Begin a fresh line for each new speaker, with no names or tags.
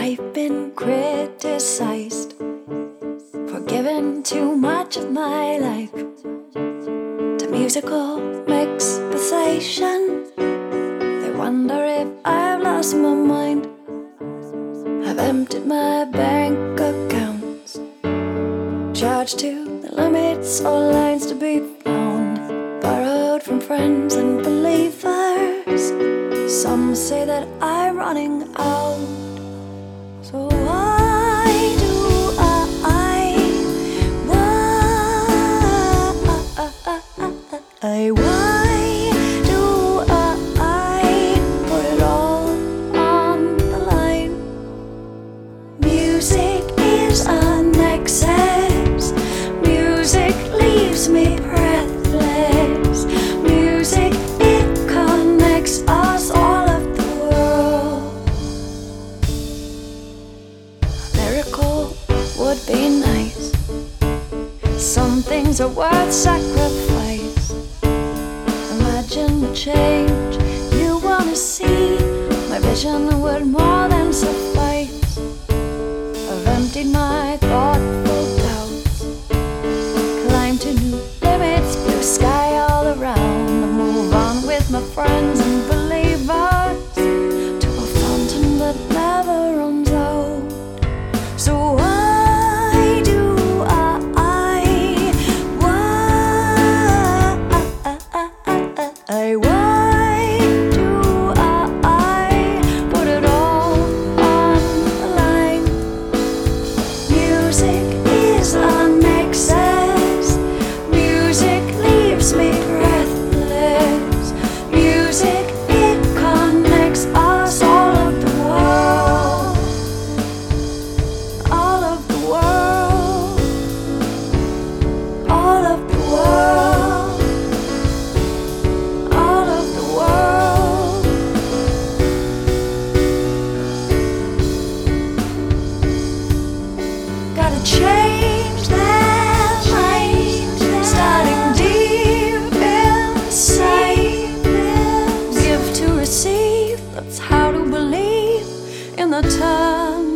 I've been criticized for giving too much of my life to musical mixation. They wonder if I've lost my mind. I've emptied my bank accounts, charged to the limits, all lines to be found, borrowed from friends and believers. Some say that I'm running out. So why do why do I put it all on the line? Music is an excess. Music leaves me breathless. Music, it connects us all of the world. A miracle would be nice. Some things are worth sacrifice. Imagine the change you wanna see. My vision would more than suffice. I've emptied my thoughtful doubts, climbed to new limits, blue sky all around. I move on with my friends and believers to a fountain that never runs out. So why do put it all on the line? Music is an excess. Music leaves me breathless. Music, it connects us all of the world. All of the world. All of the world. All of the world. Gotta change that mind, starting deep inside. Give to receive, that's how to believe in the turn